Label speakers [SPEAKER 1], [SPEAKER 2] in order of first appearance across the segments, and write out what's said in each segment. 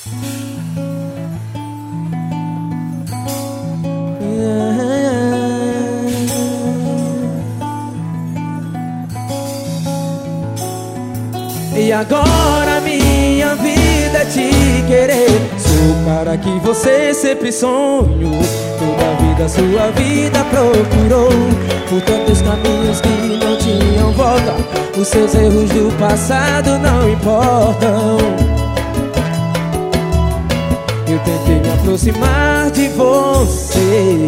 [SPEAKER 1] E agora minha vida é te querer. Sou o cara que você sempre sonhou. Toda a vida sua vida procurou. Por tantos caminhos que não tinham volta. Os seus erros do passado não importam. Eu tentei me aproximar de você.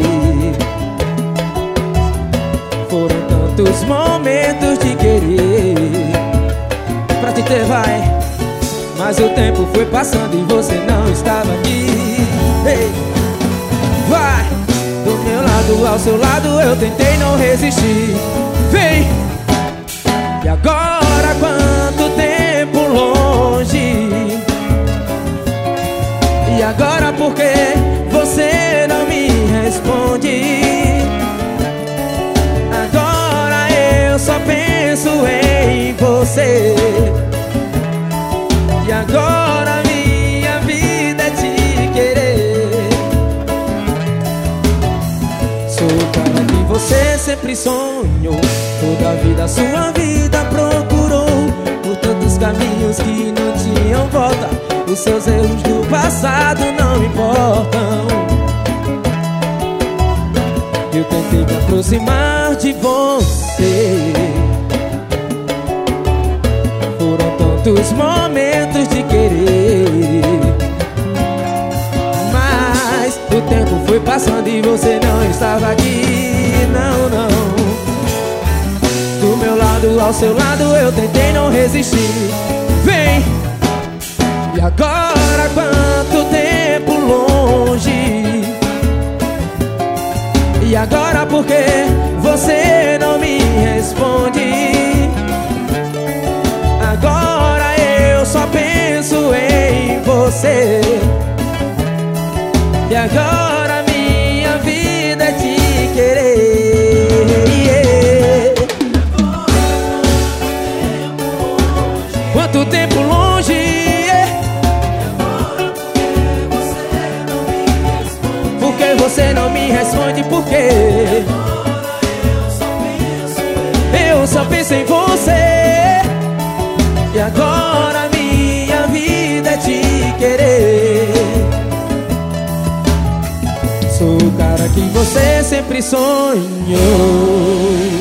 [SPEAKER 1] Foram tantos momentos de querer pra te ter, vai. Mas o tempo foi passando e você não estava aqui. Ei, vai. Do meu lado ao seu lado eu tentei não resistir. Vem. E agora quanto tempo longe. E agora por que você não me responde? Agora eu só penso em você. E agora minha vida é te querer. Sou o cara que você sempre sonhou. Toda a vida sua vida procurou. Por tantos caminhos que não tinham volta. Os seus erros do passado não importam. Eu tentei me aproximar de você. Foram tantos momentos de querer. Mas o tempo foi passando e você não estava aqui. Não, não. Do meu lado ao seu lado eu tentei não resistir. Vem. E agora quanto tempo longe. E agora por que você não me responde? Agora eu só penso em você. E agora minha vida é te querer. Quanto tempo longe. Você não me responde por quê? Eu só penso em você. E agora minha vida é te querer. Sou o cara que você sempre sonhou.